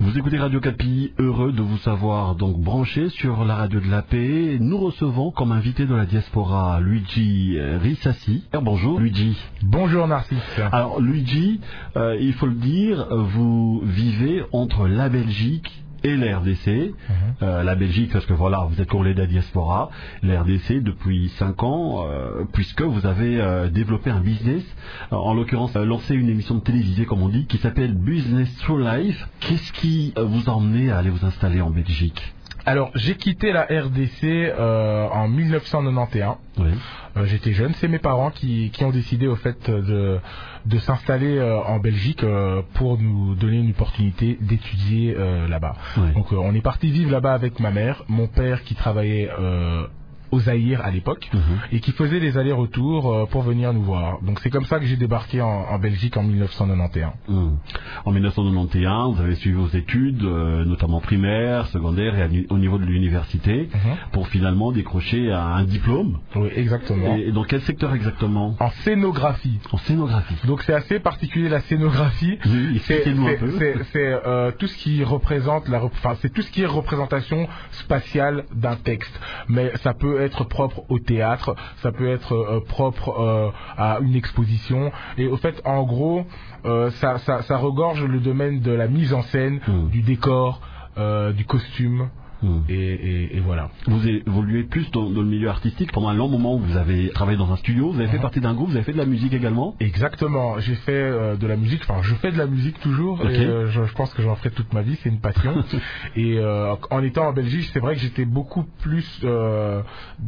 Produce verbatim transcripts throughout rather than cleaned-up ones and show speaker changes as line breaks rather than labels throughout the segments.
Vous écoutez Radio Capi, heureux de vous savoir donc branché sur la radio de la paix. Nous recevons comme invité de la diaspora Luigi Rissassi. Bonjour Luigi.
Bonjour Narcisse.
Alors Luigi, euh, il faut le dire, vous vivez entre la Belgique et la R D C. Mm-hmm. euh, la Belgique parce que voilà, vous êtes congolais de la diaspora, la R D C depuis cinq ans, euh, puisque vous avez euh, développé un business, euh, en l'occurrence euh, lancé une émission de télévisée comme on dit, qui s'appelle Business Through Life. Qu'est-ce qui euh, vous a emmené à aller vous installer en Belgique?
Alors j'ai quitté la R D C euh, en mille neuf cent quatre-vingt-onze. Oui. Euh, j'étais jeune, c'est mes parents qui, qui ont décidé au fait de, de s'installer euh, en Belgique euh, pour nous donner une opportunité d'étudier euh, là-bas. Oui. Donc euh, on est parti vivre là-bas avec ma mère, mon père qui travaillait euh, au Zaïre à l'époque, mmh. et qui faisait des allers-retours euh, pour venir nous voir. Donc c'est comme ça que j'ai débarqué en, en Belgique en mille neuf cent quatre-vingt-onze.
Mmh. En mille neuf cent quatre-vingt-onze, vous avez suivi vos études, euh, notamment primaires, secondaires et au niveau de l'université, mmh. pour finalement décrocher un diplôme.
Oui, exactement.
Et, et dans quel secteur exactement?
En scénographie.
En scénographie.
Donc c'est assez particulier la scénographie.
Oui, expliquez-nous un peu.
C'est, c'est euh, tout ce qui représente la, enfin c'est tout ce qui est représentation spatiale d'un texte. Mais ça peut être propre au théâtre, ça peut être euh, propre euh, à une exposition, et au fait en gros euh, ça, ça, ça regorge le domaine de la mise en scène, mmh. du décor, euh, du costume. Mmh. Et, et, et voilà.
Vous évoluez plus dans, dans le milieu artistique. Pendant un long moment, vous avez travaillé dans un studio, vous avez mmh. fait partie d'un groupe, vous avez fait de la musique également.
Exactement, j'ai fait euh, de la musique, enfin je fais de la musique toujours, okay. et euh, je, je pense que j'en ferai toute ma vie, c'est une passion. Et euh, en étant en Belgique, c'est vrai que j'étais beaucoup plus... Euh,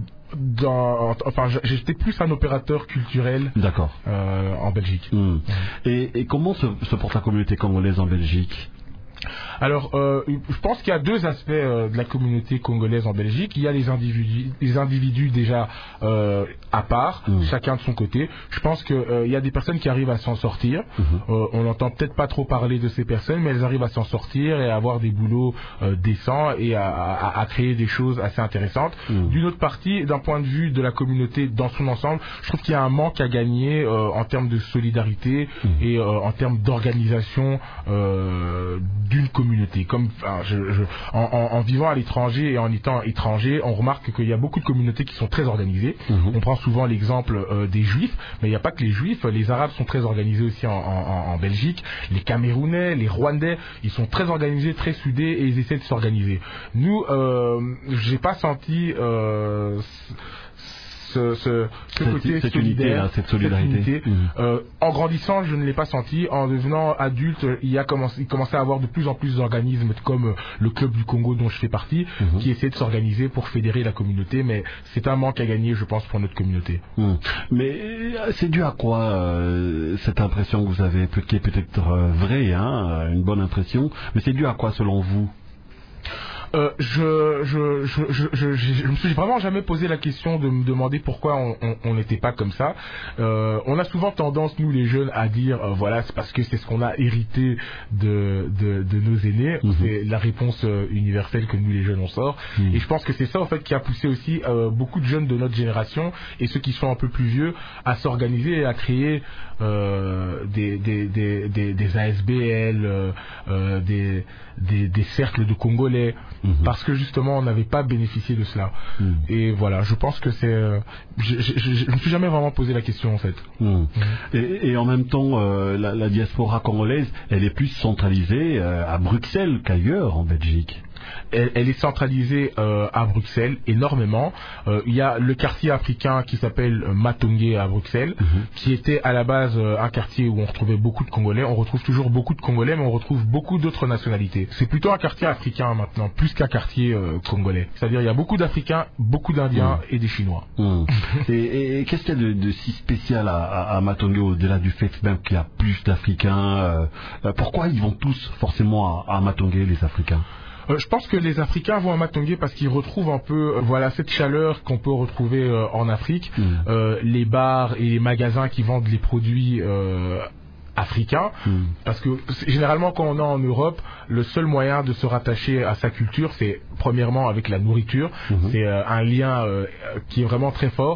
Dans, enfin, j'étais plus un opérateur culturel.
D'accord.
Euh, en Belgique.
Mmh. Mmh. Et, et comment se, se porte la communauté congolaise en Belgique?
Alors, euh, je pense qu'il y a deux aspects euh, de la communauté congolaise en Belgique. Il y a les individus, les individus déjà euh, à part, mmh. chacun de son côté. Je pense qu'il euh, y a des personnes qui arrivent à s'en sortir. Mmh. Euh, on n'entend peut-être pas trop parler de ces personnes, mais elles arrivent à s'en sortir et à avoir des boulots euh, décents et à, à, à créer des choses assez intéressantes. Mmh. D'une autre partie, d'un point de vue de la communauté dans son ensemble, je trouve qu'il y a un manque à gagner euh, en termes de solidarité mmh. et euh, en termes d'organisation euh, d'une communauté. Comme enfin, je, je, en, en, en vivant à l'étranger et en étant étranger, on remarque qu'il y a beaucoup de communautés qui sont très organisées. Mmh. On prend souvent l'exemple euh, des Juifs, mais il n'y a pas que les Juifs. Les Arabes sont très organisés aussi en, en, en Belgique. Les Camerounais, les Rwandais, ils sont très organisés, très soudés et ils essaient de s'organiser. Nous, euh, j'ai pas senti euh, ce, ce, ce
cette,
côté
cette
solidaire,
unité, là, cette solidarité.
Cette unité.
Mmh.
Euh, en grandissant, je ne l'ai pas senti. En devenant adulte, il y a commencé, il commençait à avoir de plus en plus d'organismes comme le Club du Congo dont je fais partie, mmh. qui essaie de s'organiser pour fédérer la communauté. Mais c'est un manque à gagner, je pense, pour notre communauté.
Mmh. Mais c'est dû à quoi euh, cette impression que vous avez, qui est peut-être euh, vraie, hein, une bonne impression, mais c'est dû à quoi selon vous?
Euh, je, je, je, je, je, je, je me suis vraiment jamais posé la question de me demander pourquoi on n'était pas comme ça. Euh, on a souvent tendance, nous les jeunes, à dire euh, voilà, c'est parce que c'est ce qu'on a hérité de, de, de nos aînés. Mmh. C'est la réponse euh, universelle que nous les jeunes on sort. Mmh. Et je pense que c'est ça en fait qui a poussé aussi euh, beaucoup de jeunes de notre génération et ceux qui sont un peu plus vieux à s'organiser et à créer euh, des, des, des, des, des A S B L, euh, euh, des, des, des cercles de Congolais. Mmh. Parce que justement on n'avait pas bénéficié de cela. Mmh. Et voilà, je pense que c'est euh, je, je, je, je ne me suis jamais vraiment posé la question en fait.
Mmh. Mmh. Et, et en même temps euh, la, la diaspora congolaise elle est plus centralisée euh, à Bruxelles qu'ailleurs en Belgique.
Elle, elle est centralisée euh, à Bruxelles énormément. Euh, il y a le quartier africain qui s'appelle Matongé à Bruxelles, mmh. qui était à la base euh, un quartier où on retrouvait beaucoup de Congolais. On retrouve toujours beaucoup de Congolais, mais on retrouve beaucoup d'autres nationalités. C'est plutôt un quartier africain maintenant, plus qu'un quartier euh, congolais. C'est-à-dire il y a beaucoup d'Africains, beaucoup d'Indiens mmh. et des Chinois.
Mmh. et, et qu'est-ce qu'il y a de, de si spécial à, à, à Matongé au-delà du fait même qu'il y a plus d'Africains euh, Pourquoi ils vont tous forcément à, à Matongé, les Africains?
Euh, je pense que les Africains vont à Matongé parce qu'ils retrouvent un peu euh, voilà cette chaleur qu'on peut retrouver euh, en Afrique, mmh. euh, les bars et les magasins qui vendent les produits euh, africains, mmh. parce que généralement quand on est en Europe, le seul moyen de se rattacher à sa culture, c'est premièrement avec la nourriture, mmh. c'est euh, un lien euh, qui est vraiment très fort.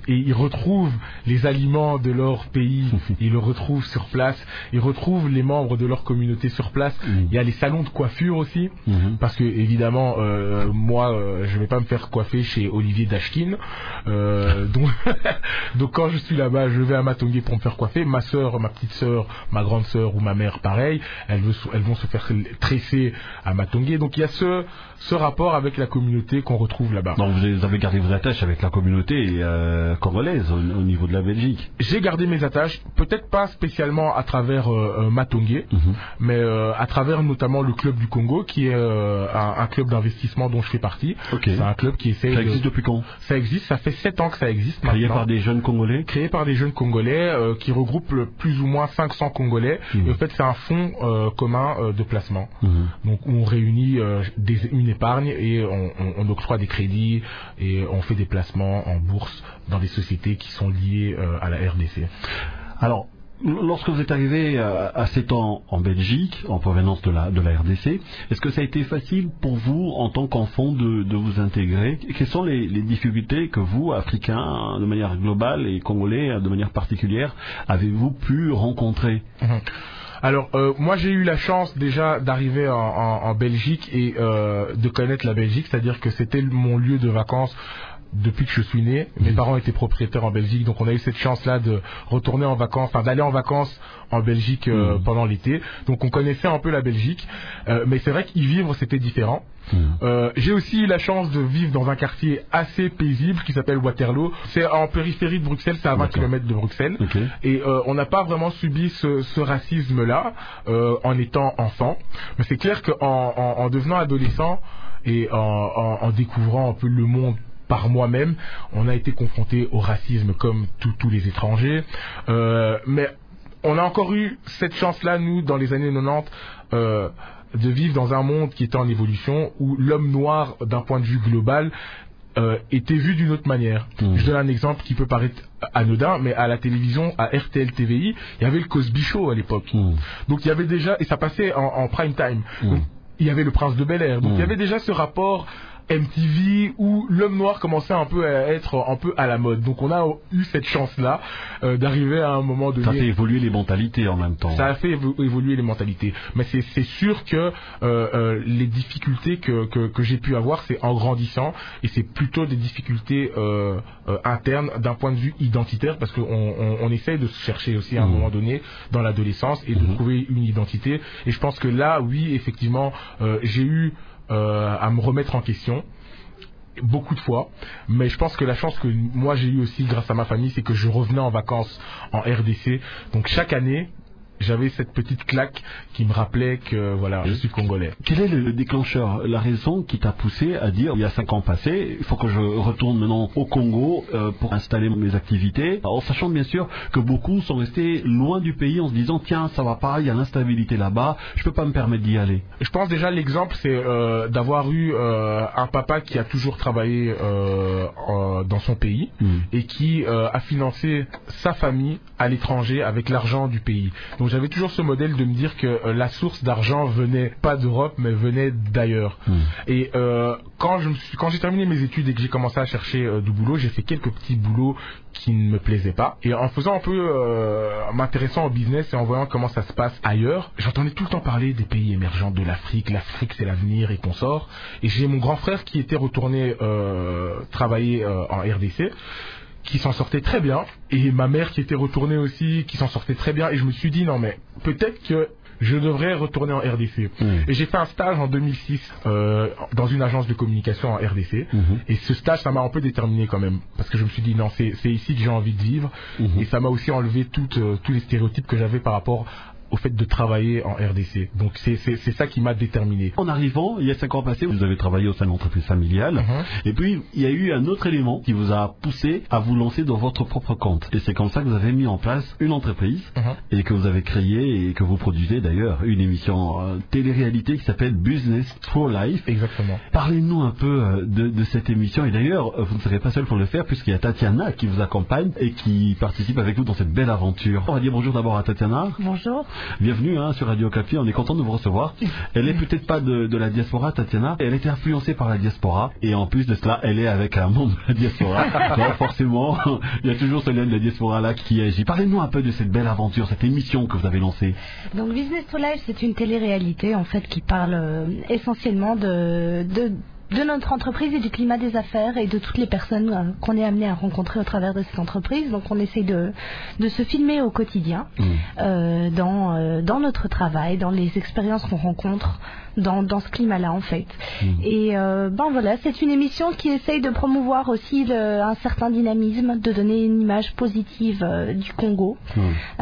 et ils retrouvent les aliments de leur pays, ils le retrouvent sur place, ils retrouvent les membres de leur communauté sur place. Mmh. Il y a les salons de coiffure aussi, mmh. parce que évidemment, euh, moi, euh, je vais pas me faire coiffer chez Olivier Dashkin. Euh, donc, donc quand je suis là-bas, je vais à Matongé pour me faire coiffer. Ma sœur, ma petite sœur, ma grande sœur ou ma mère, pareil, elles, veut, elles vont se faire tresser à Matongé. Donc il y a ce, ce rapport avec la communauté qu'on retrouve là-bas.
Donc vous avez gardé vos attaches avec la communauté euh, congolaise au, au niveau de la Belgique.
J'ai gardé mes attaches, peut-être pas spécialement à travers euh, Matongé, mmh. mais euh, à travers notamment le club du Congo, qui est euh, un, un club d'investissement dont je fais partie.
Okay.
C'est un club qui essaie.
Ça existe
de...
depuis quand?
Ça existe, ça fait sept ans que ça existe.
Créé
maintenant.
par des jeunes Congolais.
Créé par des jeunes Congolais euh, qui regroupent plus ou moins cinq cents Congolais. Mmh. Et en fait, c'est un fonds euh, commun euh, de placement. Mmh. Donc, où on réunit euh, des, une épargne et on, on, on octroie des crédits et on fait des placements en bourse dans des sociétés qui sont liées euh, à la R D C.
Alors, lorsque vous êtes arrivé à sept ans en Belgique, en provenance de la, de la R D C, est-ce que ça a été facile pour vous, en tant qu'enfant, de, de vous intégrer? Quelles sont les, les difficultés que vous, Africains, de manière globale, et Congolais, de manière particulière, avez-vous pu rencontrer?
Mmh. Alors, euh, moi j'ai eu la chance déjà d'arriver en, en, en Belgique et euh, de connaître la Belgique, c'est-à-dire que c'était mon lieu de vacances depuis que je suis né. Mes parents étaient propriétaires en Belgique, donc on a eu cette chance-là de retourner en vacances, enfin d'aller en vacances en Belgique euh, mmh. pendant l'été. Donc on connaissait un peu la Belgique, euh, mais c'est vrai qu'y vivre c'était différent. Mmh. Euh, j'ai aussi eu la chance de vivre dans un quartier assez paisible qui s'appelle Waterloo. C'est en périphérie de Bruxelles, c'est à vingt kilomètres de Bruxelles. Okay. Et euh, on n'a pas vraiment subi ce, ce racisme-là euh, en étant enfant. Mais c'est clair qu'en en, en devenant adolescent et en, en, en découvrant un peu le monde par moi-même, on a été confronté au racisme comme tous les étrangers. Euh, mais on a encore eu cette chance-là, nous, dans les années quatre-vingt-dix, euh, de vivre dans un monde qui était en évolution, où l'homme noir, d'un point de vue global, euh, était vu d'une autre manière. Mmh. Je donne un exemple qui peut paraître anodin, mais à la télévision, à R T L T V I, il y avait le Cosby Show à l'époque. Mmh. Donc il y avait déjà, et ça passait en, en prime time. Mmh. Donc, il y avait le Prince de Bel-Air. Donc mmh. il y avait déjà ce rapport M T V où l'homme noir commençait un peu à être un peu à la mode. Donc on a eu cette chance-là euh, d'arriver à un moment donné.
Ça a fait évoluer les mentalités en même temps.
Ça a fait évo- évoluer les mentalités. Mais c'est, c'est sûr que euh, euh, les difficultés que, que, que j'ai pu avoir, c'est en grandissant, et c'est plutôt des difficultés euh, euh, internes d'un point de vue identitaire, parce qu'on on, on essaye de se chercher aussi à un mmh. moment donné dans l'adolescence et de mmh. trouver une identité. Et je pense que là, oui, effectivement, euh, j'ai eu Euh, à me remettre en question beaucoup de fois, mais je pense que la chance que moi j'ai eu aussi grâce à ma famille, c'est que je revenais en vacances en R D C, donc chaque année j'avais cette petite claque qui me rappelait que voilà, je suis congolais.
Quel est le déclencheur, la raison qui t'a poussé à dire, il y a cinq ans passés, il faut que je retourne maintenant au Congo euh, pour installer mes activités, en sachant bien sûr que beaucoup sont restés loin du pays en se disant, tiens, ça va pas, il y a l'instabilité là-bas, je peux pas me permettre d'y aller.
Je pense déjà l'exemple, c'est euh, d'avoir eu euh, un papa qui a toujours travaillé euh, euh, dans son pays mmh. et qui euh, a financé sa famille à l'étranger avec l'argent du pays. Donc j'avais toujours ce modèle de me dire que euh, la source d'argent venait pas d'Europe mais venait d'ailleurs. Mmh. Et euh, quand je me suis, quand j'ai terminé mes études et que j'ai commencé à chercher euh, du boulot, j'ai fait quelques petits boulots qui ne me plaisaient pas. Et en faisant un peu, euh, m'intéressant au business et en voyant comment ça se passe ailleurs, j'entendais tout le temps parler des pays émergents, de l'Afrique, l'Afrique c'est l'avenir et consorts. Et j'ai mon grand frère qui était retourné euh, travailler euh, en R D C, qui s'en sortait très bien, et ma mère qui était retournée aussi, qui s'en sortait très bien, et je me suis dit non mais peut-être que je devrais retourner en R D C. Mmh. Et j'ai fait un stage en deux mille six euh, dans une agence de communication en R D C, mmh. et ce stage ça m'a un peu déterminé quand même, parce que je me suis dit non c'est, c'est ici que j'ai envie de vivre, mmh. et ça m'a aussi enlevé toutes, euh, tous les stéréotypes que j'avais par rapport au fait de travailler en R D C. Donc c'est, c'est, c'est ça qui m'a déterminé.
En arrivant, il y a cinq ans passés, vous avez travaillé au sein de l'entreprise familiale. Mm-hmm. Et puis, il y a eu un autre élément qui vous a poussé à vous lancer dans votre propre compte. Et c'est comme ça que vous avez mis en place une entreprise mm-hmm. et que vous avez créé et que vous produisez d'ailleurs une émission euh, télé-réalité qui s'appelle Business for Life.
Exactement.
Parlez-nous un peu euh, de, de cette émission. Et d'ailleurs, vous ne serez pas seul pour le faire puisqu'il y a Tatiana qui vous accompagne et qui participe avec vous dans cette belle aventure. On va dire bonjour d'abord à Tatiana.
Bonjour.
Bienvenue hein, sur Radio Okapi, on est content de vous recevoir. Elle est peut-être pas de, de la diaspora, Tatiana, elle était influencée par la diaspora et en plus de cela, elle est avec un membre de la diaspora. Donc forcément, il y a toujours ce lien de la diaspora là qui agit. Parlez-nous un peu de cette belle aventure, cette émission que vous avez lancée.
Donc Business to Life, c'est une télé-réalité en fait qui parle euh, essentiellement de... de de notre entreprise et du climat des affaires et de toutes les personnes euh, qu'on est amené à rencontrer au travers de cette entreprise. Donc on essaye de, de se filmer au quotidien mmh. euh, dans, euh, dans notre travail, dans les expériences qu'on rencontre dans, dans ce climat-là en fait. Mmh. Et euh, ben voilà, c'est une émission qui essaye de promouvoir aussi le, un certain dynamisme, de donner une image positive euh, du Congo, mmh.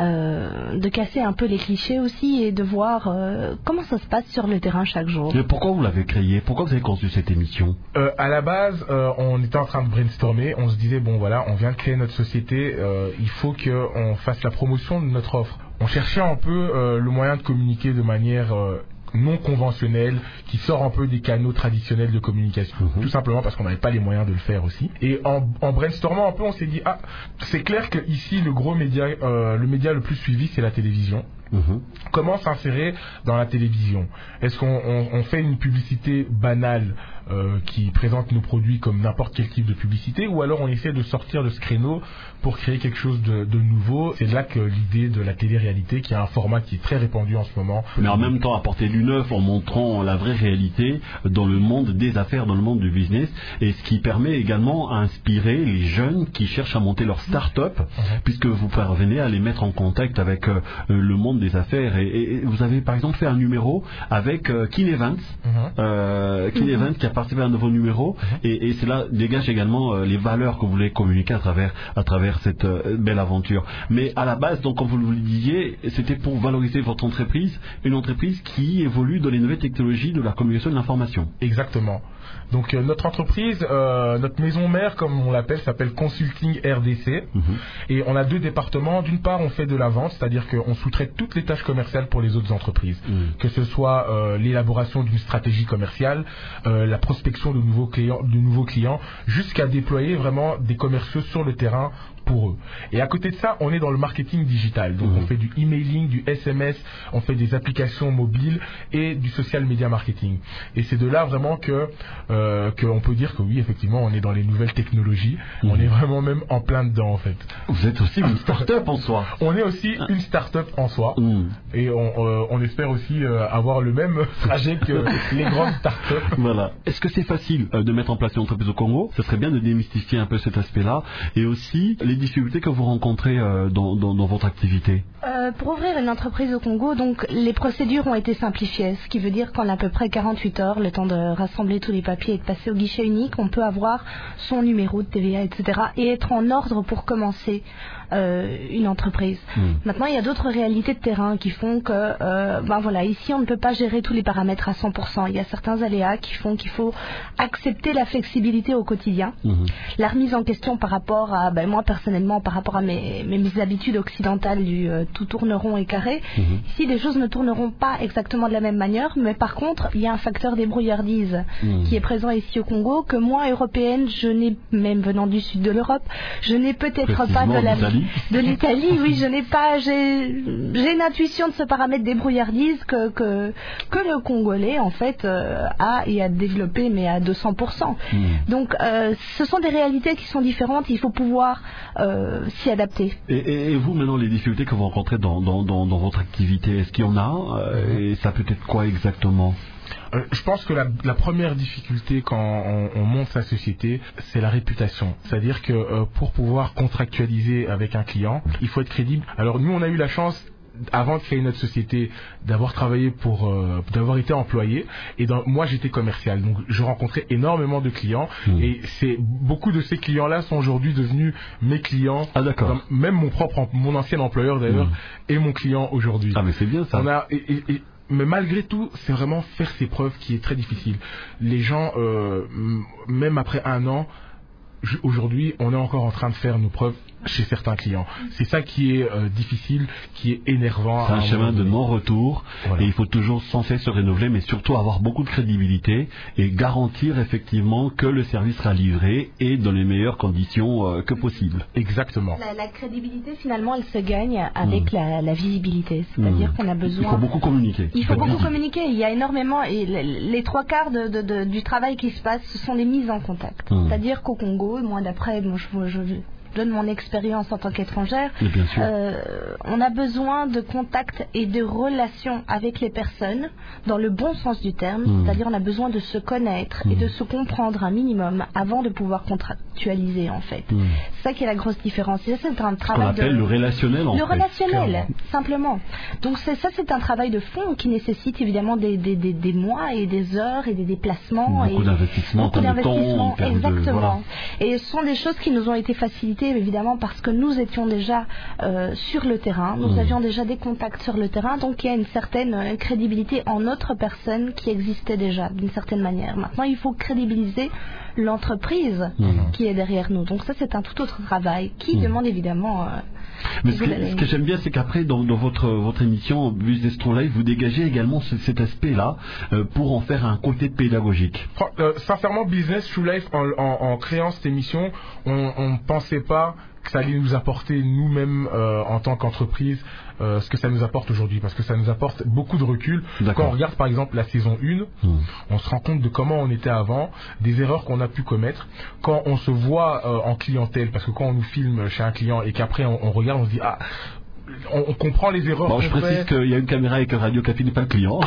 euh, de casser un peu les clichés aussi et de voir euh, comment ça se passe sur le terrain chaque jour.
Mais pourquoi vous l'avez créé? Pourquoi vous avez conçu cette émission?
Euh, à la base, euh, on était en train de brainstormer. On se disait bon voilà, on vient de créer notre société. Euh, il faut qu'on fasse la promotion de notre offre. On cherchait un peu euh, le moyen de communiquer de manière euh, non conventionnelle, qui sort un peu des canaux traditionnels de communication. Mmh. Tout simplement parce qu'on n'avait pas les moyens de le faire aussi. Et en, en brainstormant un peu, on s'est dit ah, c'est clair que ici le gros média, euh, le média le plus suivi, c'est la télévision. Mmh. Comment s'insérer dans la télévision? Est-ce qu'on on, on fait une publicité banale euh, qui présente nos produits comme n'importe quel type de publicité, ou alors on essaie de sortir de ce créneau pour créer quelque chose de, de nouveau? C'est là que l'idée de la télé-réalité, qui est un format qui est très répandu en ce moment.
Mais en même temps apporter du neuf en montrant la vraie réalité dans le monde des affaires, dans le monde du business, et ce qui permet également à inspirer les jeunes qui cherchent à monter leur start-up, mmh. puisque vous parvenez à les mettre en contact avec euh, le monde des affaires. Et, et vous avez par exemple fait un numéro avec euh, Kin Events, mmh. euh, Kin mmh. Events qui a participé à un nouveau numéro, mmh. et, et cela dégage également euh, les valeurs que vous voulez communiquer à travers, à travers cette euh, belle aventure. Mais à la base, donc, comme vous le disiez, c'était pour valoriser votre entreprise, une entreprise qui évolue dans les nouvelles technologies de la communication et de l'information.
Exactement. Donc euh, notre entreprise, euh, notre maison mère, comme on l'appelle, s'appelle Consulting R D C. Mmh. Et on a deux départements. D'une part, on fait de la vente, c'est-à-dire qu'on sous-traite toutes les tâches commerciales pour les autres entreprises. Mmh. Que ce soit euh, l'élaboration d'une stratégie commerciale, euh, la prospection de nouveaux clients, de nouveaux clients, jusqu'à déployer vraiment des commerciaux sur le terrain pour eux. Et à côté de ça, on est dans le marketing digital. Donc mmh. on fait du emailing, du S M S, on fait des applications mobiles et du social media marketing. Et c'est de là vraiment que euh, qu'on peut dire que oui, effectivement, on est dans les nouvelles technologies. Mmh. On est vraiment même en plein dedans en fait.
Vous êtes aussi une start-up en soi.
On est aussi une start-up en soi. Mmh. Et on, euh, on espère aussi euh, avoir le même trajet que les grandes start-up.
Voilà. Est-ce que c'est facile euh, de mettre en place une entreprise au Congo? Ce serait bien de démystifier un peu cet aspect-là. Et aussi les difficultés que vous rencontrez euh, dans, dans, dans votre activité.
euh, Pour ouvrir une entreprise au Congo, donc les procédures ont été simplifiées, ce qui veut dire qu'en à peu près quarante-huit heures, le temps de rassembler tous les papiers et de passer au guichet unique, on peut avoir son numéro de T V A, et cetera et être en ordre pour commencer euh, une entreprise. Mmh. Maintenant, il y a d'autres réalités de terrain qui font que, euh, ben voilà, ici on ne peut pas gérer tous les paramètres à cent pour cent. Il y a certains aléas qui font qu'il faut accepter la flexibilité au quotidien, mmh. la remise en question par rapport à, ben moi personnellement, par rapport à mes, mes, mes habitudes occidentales du euh, tout tourne rond et carré. Mmh. Ici, les choses ne tourneront pas exactement de la même manière, mais par contre, il y a un facteur débrouillardise mmh. qui est présent ici au Congo, que moi, européenne, je n'ai, même venant du sud de l'Europe, je n'ai peut-être pas de la de l'Italie, oui, je n'ai pas, j'ai, j'ai une intuition de ce paramètre débrouillardise que, que, que le Congolais, en fait, euh, a et a développé, mais à deux cents pour cent. Mmh. Donc, euh, ce sont des réalités qui sont différentes, il faut pouvoir euh, s'y adapter.
Et, et, et vous, maintenant, les difficultés que vous rencontrez dans, dans, dans, dans votre activité, est-ce qu'il y en a euh, et ça peut être quoi exactement?
Euh, je pense que la, la première difficulté quand on, on monte sa société, c'est la réputation. C'est-à-dire que euh, pour pouvoir contractualiser avec un client, il faut être crédible. Alors nous, on a eu la chance, avant de créer notre société, d'avoir travaillé pour, euh, d'avoir été employé. Et dans, moi, j'étais commercial, donc je rencontrais énormément de clients. Mmh. Et c'est beaucoup de ces clients-là sont aujourd'hui devenus mes clients.
Ah d'accord.
Dans, même mon propre, mon ancien employeur d'ailleurs, mmh. est mon client aujourd'hui.
Ah mais c'est bien ça.
On a et, et, et, mais malgré tout, c'est vraiment faire ses preuves qui est très difficile. Les gens, euh, même après un an, aujourd'hui, on est encore en train de faire nos preuves chez certains clients. C'est ça qui est euh, difficile, qui est énervant.
C'est un, un chemin de non-retour voilà. Et il faut toujours sans cesse se renouveler, mais surtout avoir beaucoup de crédibilité et garantir effectivement que le service sera livré et dans les meilleures conditions euh, que possible.
Exactement.
La, la crédibilité finalement elle se gagne avec mmh. la, la visibilité, c'est-à-dire mmh. qu'on a besoin...
Il faut beaucoup communiquer.
Il faut beaucoup visible. communiquer, il y a énormément, et les, les trois quarts de, de, de, du travail qui se passe, ce sont les mises en contact. Mmh. C'est-à-dire qu'au Congo, moi d'après, moi, je, je, je donne mon expérience en tant qu'étrangère, euh, on a besoin de contact et de relations avec les personnes dans le bon sens du terme, mmh. c'est-à-dire on a besoin de se connaître mmh. et de se comprendre un minimum avant de pouvoir contractualiser en fait. Mmh. C'est ça qui est la grosse différence. Et ça, c'est un travail
qu'on appelle
de...
le relationnel en
le
fait.
Le relationnel, simplement. Donc c'est, ça c'est un travail de fond qui nécessite évidemment des, des, des, des mois et des heures et des déplacements.
Beaucoup
et
d'investissements,
beaucoup d'investissements,
exactement.
De, voilà. Et ce sont des choses qui nous ont été facilitées évidemment parce que nous étions déjà euh, sur le terrain, nous mmh. avions déjà des contacts sur le terrain, donc il y a une certaine euh, crédibilité en notre personne qui existait déjà d'une certaine manière. Maintenant il faut crédibiliser l'entreprise mmh. qui est derrière nous, donc ça c'est un tout autre travail qui mmh. demande évidemment... Euh,
Mais ce que, ce que j'aime bien, c'est qu'après, dans, dans votre, votre émission Business True Life, vous dégagez également ce, cet aspect-là euh, pour en faire un côté pédagogique.
Euh, sincèrement, Business True Life, en, en, en créant cette émission, on ne pensait pas que ça allait nous apporter nous-mêmes euh, en tant qu'entreprise euh, ce que ça nous apporte aujourd'hui, parce que ça nous apporte beaucoup de recul.
D'accord.
Quand on regarde par exemple la saison un, mmh. on se rend compte de comment on était avant, des erreurs qu'on a pu commettre. Quand on se voit euh, en clientèle, parce que quand on nous filme chez un client et qu'après on, on regarde, on se dit ah, On, on comprend les erreurs.
Bon,
qu'on
je précise
fait.
qu'il y a une caméra et que Radio Capi n'est pas le client.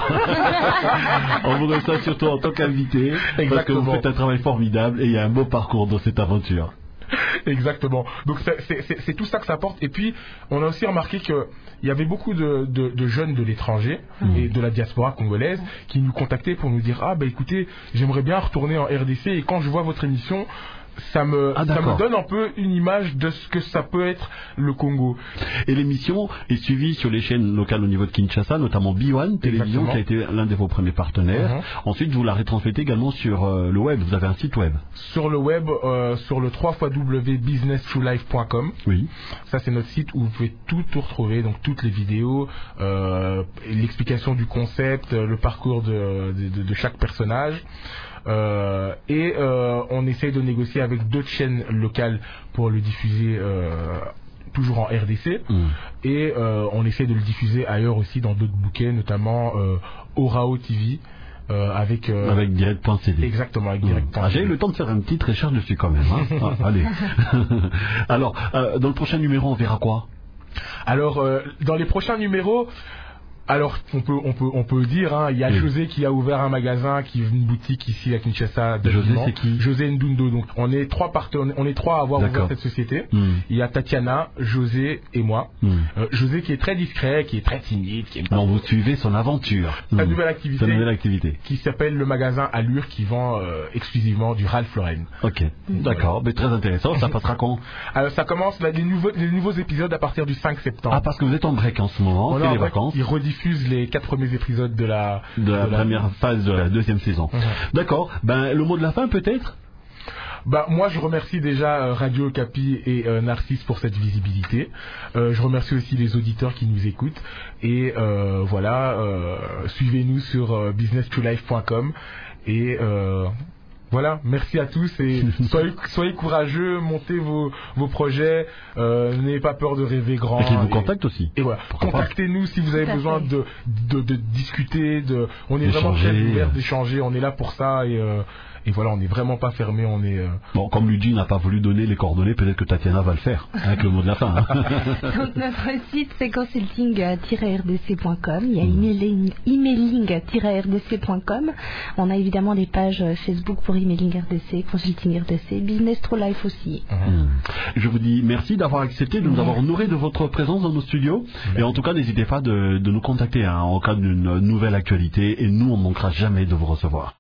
On vous reçoit surtout en tant qu'invité. Exactement. Parce que vous faites un travail formidable et il y a un beau parcours dans cette aventure.
Exactement. Donc c'est, c'est, c'est, c'est tout ça que ça apporte. Et puis on a aussi remarqué qu'il y avait beaucoup de, de, de jeunes de l'étranger mmh. et de la diaspora congolaise qui nous contactaient pour nous dire ah bah écoutez, j'aimerais bien retourner en R D C et quand je vois votre émission, ça me, ah, ça me donne un peu une image de ce que ça peut être le Congo.
Et l'émission est suivie sur les chaînes locales au niveau de Kinshasa, notamment B un Télévision, Exactement. Qui a été l'un de vos premiers partenaires. Uh-huh. Ensuite, vous la retransmettez également sur euh, le web. Vous avez un site web.
Sur le web, euh, sur le w w w point business true life point com.
Oui.
Ça, c'est notre site où vous pouvez tout, tout retrouver. Donc, toutes les vidéos, euh, l'explication du concept, le parcours de, de, de, de chaque personnage. Euh, et euh, on essaye de négocier avec d'autres chaînes locales pour le diffuser euh, toujours en R D C mmh. et euh, on essaie de le diffuser ailleurs aussi dans d'autres bouquets, notamment euh, Orao T V euh, avec euh,
avec direct point c d.
Exactement, avec
mmh.
direct point c d.
Ah, j'ai eu le temps de faire une petite recherche dessus quand même. Hein. Ah, allez. Alors, euh, dans le prochain numéro, on verra quoi?
Alors, euh, dans les prochains numéros. Alors on peut on peut on peut dire hein, il y a oui. José qui a ouvert un magasin, qui une boutique ici à Kinshasa.
José c'est qui?
José Ndundo. Donc on est trois partenaires, on est trois à avoir D'accord. ouvert cette société. Mm. Il y a Tatiana, José et moi. Mm. Euh, José qui est très discret, qui est très timide, qui est
non, vous suivez son aventure.
Sa
mm.
nouvelle activité.
Sa nouvelle activité.
Qui s'appelle le magasin Allure, qui vend euh, exclusivement du Ralph Lauren.
Ok. Mm. D'accord. Mais très intéressant. Ça passera quand?
Alors ça commence là, les nouveaux les nouveaux épisodes à partir du cinq septembre.
Ah parce que vous êtes en break en ce moment. C'est les vacances.
Ils rediffusent les quatre premiers épisodes de la,
de la, de la première phase de la deuxième saison. Mmh. D'accord. Ben, le mot de la fin peut-être?
Bah, moi je remercie déjà euh, Radio Capi et euh, Narcisse pour cette visibilité. Euh, je remercie aussi les auditeurs qui nous écoutent. Et euh, voilà, euh, suivez-nous sur euh, business true life point com et euh, voilà, merci à tous et soyez, soyez courageux, montez vos, vos projets, euh, n'ayez pas peur de rêver grand.
Et qu'ils vous contactent aussi.
Et voilà, contactez-nous si vous avez besoin de, de, de discuter, de, on est vraiment très ouverts d'échanger, on est là pour ça et, euh, et voilà, on n'est vraiment pas fermé, on est... Euh...
Bon, comme Luigi n'a pas voulu donner les coordonnées, peut-être que Tatiana va le faire, avec le mot de la fin. Hein.
Donc notre site c'est consulting tiret r d c point com, il y a emailing, emailing tiret r d c point com, on a évidemment des pages Facebook pour Emailing R D C, Consulting R D C, Business True Life aussi.
Mmh. Je vous dis merci d'avoir accepté de nous avoir honoré de votre présence dans nos studios. Mmh. Et en tout cas, n'hésitez pas de, de nous contacter hein, en cas d'une nouvelle actualité et nous, on ne manquera jamais de vous recevoir.